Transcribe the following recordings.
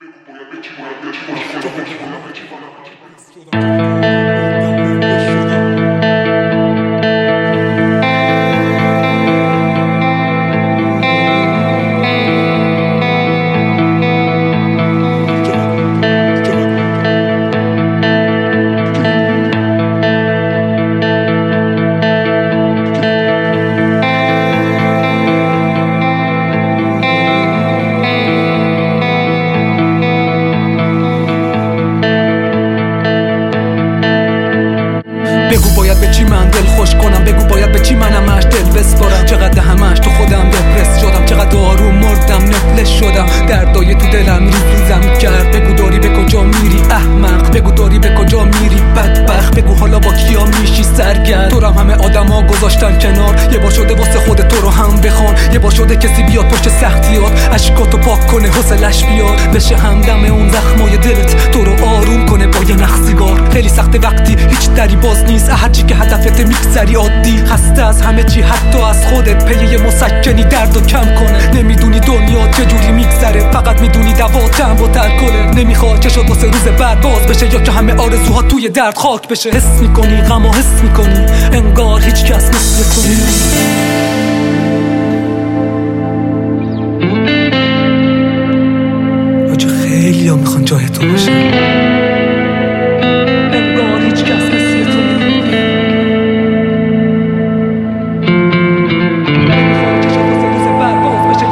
بگو باید به چی من دل خوش کنم، بگو باید به چی من همش دل بسپارم. چقدر همش تو خودم دپرس شدم، چقدر آروم مردم نفلش شدم، دردای تو دلم ریزم کرد. بگو داری به کجا میری احمق، بگو داری به کجا میری بدبخت، بگو حالا با کیا میشی سرگرد. تو رو همه آدما گذاشتن کنار، یه بار شده واسه خودت تو رو هم بخوان، یه بار شده کسی بیاد پشت سختیات اشکاتو پاک کنه حوصله‌اش بیاد، بشه همدم اون زخمای دلت تو رو آروم کنه با یه نخ سیگار. خیلی سخته وقتی هیچ دری باز نیست، هرچی که هدفت میگذری عادی، خسته از همه چی حتی از خودت، پی یه مسکنی دردو کم کنه. نمیدونی دنیا چجوری میگذره، فقط میدونی دوا تنب و ترکله. نمیخواد چه شد واسه روز بعد باز بشه، یا که همه آرزوها توی درد خاک بشه. حس میکنی غمو حس میکنی، انگار هیچ کس مثل تو نیست. آجا خیلی ها میخوان جای تو باشن، انگار هیچ کس مثل تو نیست. نمیخواد چه شد واسه روز بعد باز بشه.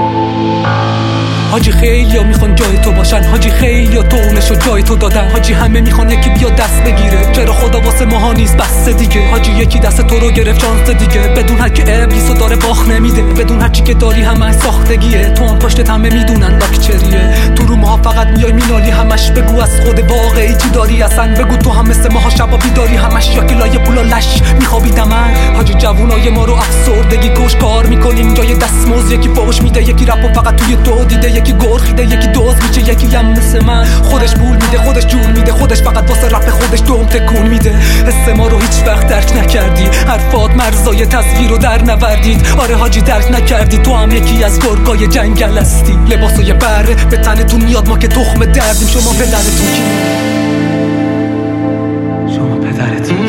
حاجی خیلی ها میخوان جای تو باشن، حاجی خیلی ها طعمشو جای تو دادن، حاجی همه میخوان یکی بیا دست بگیره. چرا خدا واسه ماها نیست بس دیگه، حاجی یکی دست تو رو گرفت شانس دیگه، بدون هر که ابلیسو داره باخ نمیده، بدون هر چی که داری همه ساختگیه. تو هم پشتت همه میدونن باکتریه، تو رو ماها فقط میای مینالی همش. بگو از خود واقعی چی داری اصلا، بگو تو هم مثل ماها شبا بیداری همش، یا که لایه پولا لش میخوابی دمن. حاجی جوونای ما رو افسردگی کش کار میکنیم، جای دستمزد یکی فوش میده، یکی رپو فقط توی تو دیده، یکی گرخیده، یکی دوز میشه، یکی هم مثل من خودش پول میده، خودش جون میده، خودش فقط واسه رپ خودش دوم تکون میده. حس ما رو هیچ وقت درک نکردی، حرفات مرزای تصویر رو در نوردید. آره حاجی درک نکردی، تو هم یکی از گرگای جنگل هستی. لباسای بره به تنتون میاد، ما که تخم دردیم. شما پدرتون کی؟ شما پدرتون